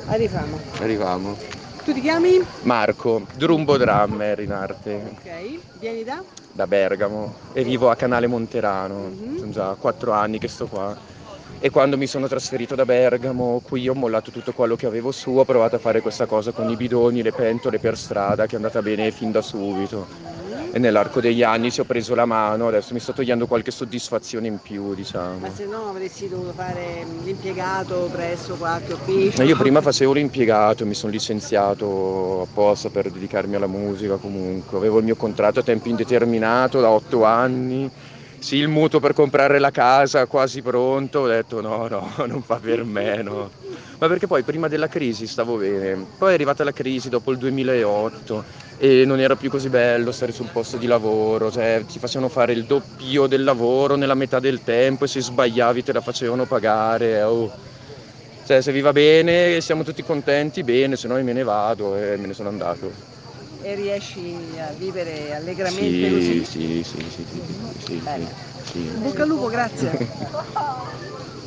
Arriviamo. Arriviamo. Tu ti chiami? Marco, Drumbo Drummer in arte, Ok, vieni da? da Bergamo e vivo a Canale Monterano, Mhm. sono già 4 anni che sto qua. E quando mi sono trasferito da Bergamo, qui ho mollato tutto quello che avevo su, ho provato a fare questa cosa con i bidoni, le pentole per strada, che è andata bene fin da subito. Mm. E nell'arco degli anni ci ho preso la mano, adesso mi sto togliendo qualche soddisfazione in più, Ma diciamo. se no avresti dovuto fare l'impiegato presso qualche ufficio. Io prima facevo l'impiegato, mi sono licenziato apposta per dedicarmi alla musica comunque. Avevo il mio contratto a tempo indeterminato da 8 anni. Sì, il mutuo per comprare la casa quasi pronto. Ho detto no, no, non fa per me, no. Ma perché poi prima della crisi stavo bene. Poi è arrivata la crisi dopo il 2008 e non era più così bello stare sul posto di lavoro. Cioè, ti facevano fare il doppio del lavoro nella metà del tempo e se sbagliavi te la facevano pagare. Oh. Cioè, se vi va bene, siamo tutti contenti, bene, se no io me ne vado e me ne sono andato. E riesci a vivere allegramente Sì, così? sì, sì, sì, sì, Mhm. sì, sì, Bene. sì, In bocca al lupo, grazie. sì.